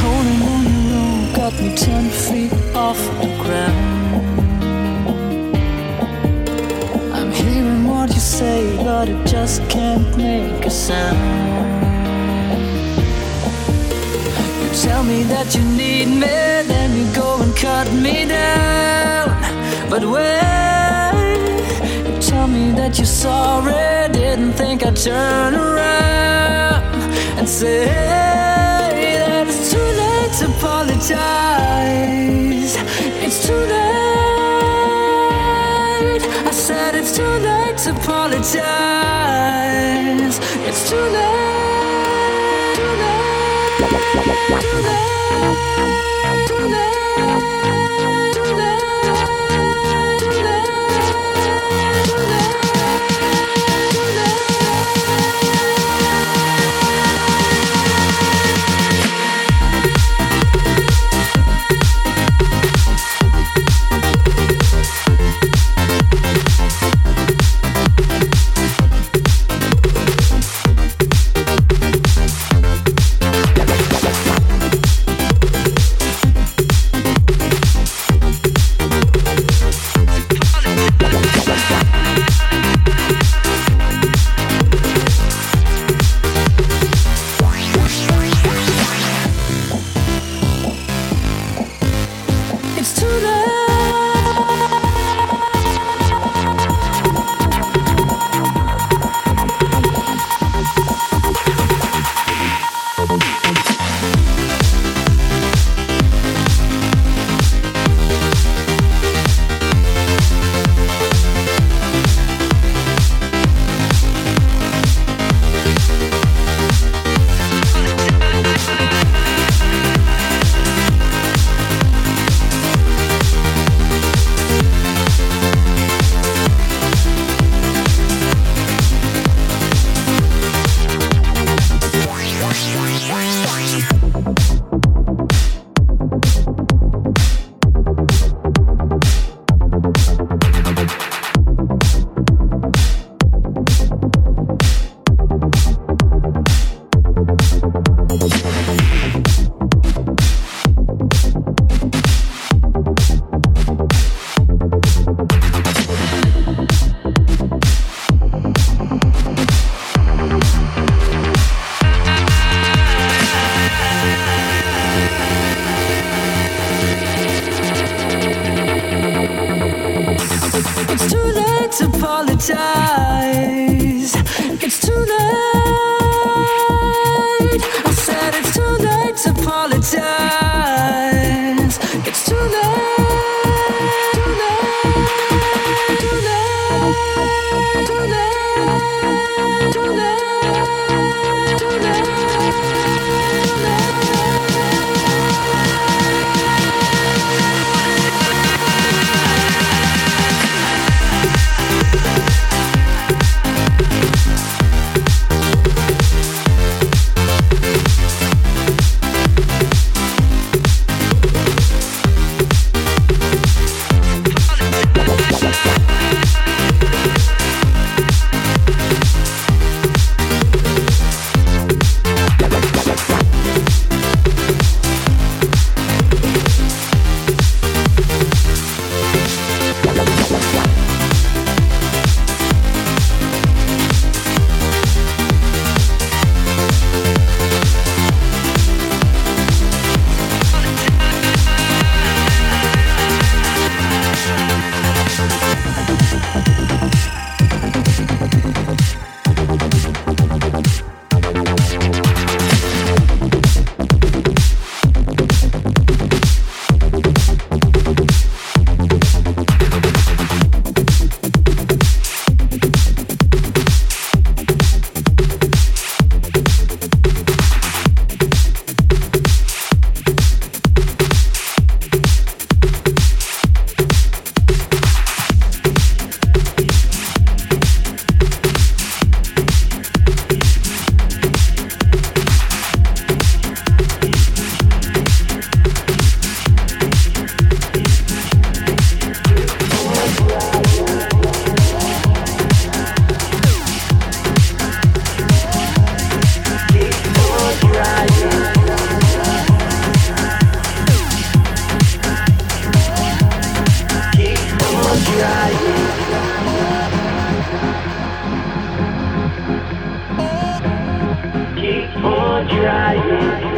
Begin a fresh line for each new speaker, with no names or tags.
Holding on your room got me 10 feet off the ground. I'm hearing what you say, but it just can't make a sound. You tell me that you need me, then you go and cut me down. But wait, you tell me that you're sorry, didn't think I'd turn around and say that it's too late to apologize. It's too late. I said it's too late to apologize. It's too late. Too late. Too late. Too late. Apologize. It's too late. I said it's too late to apologize. It's too late. Too late. Too late. Too late. Too late. Too late.
for trying.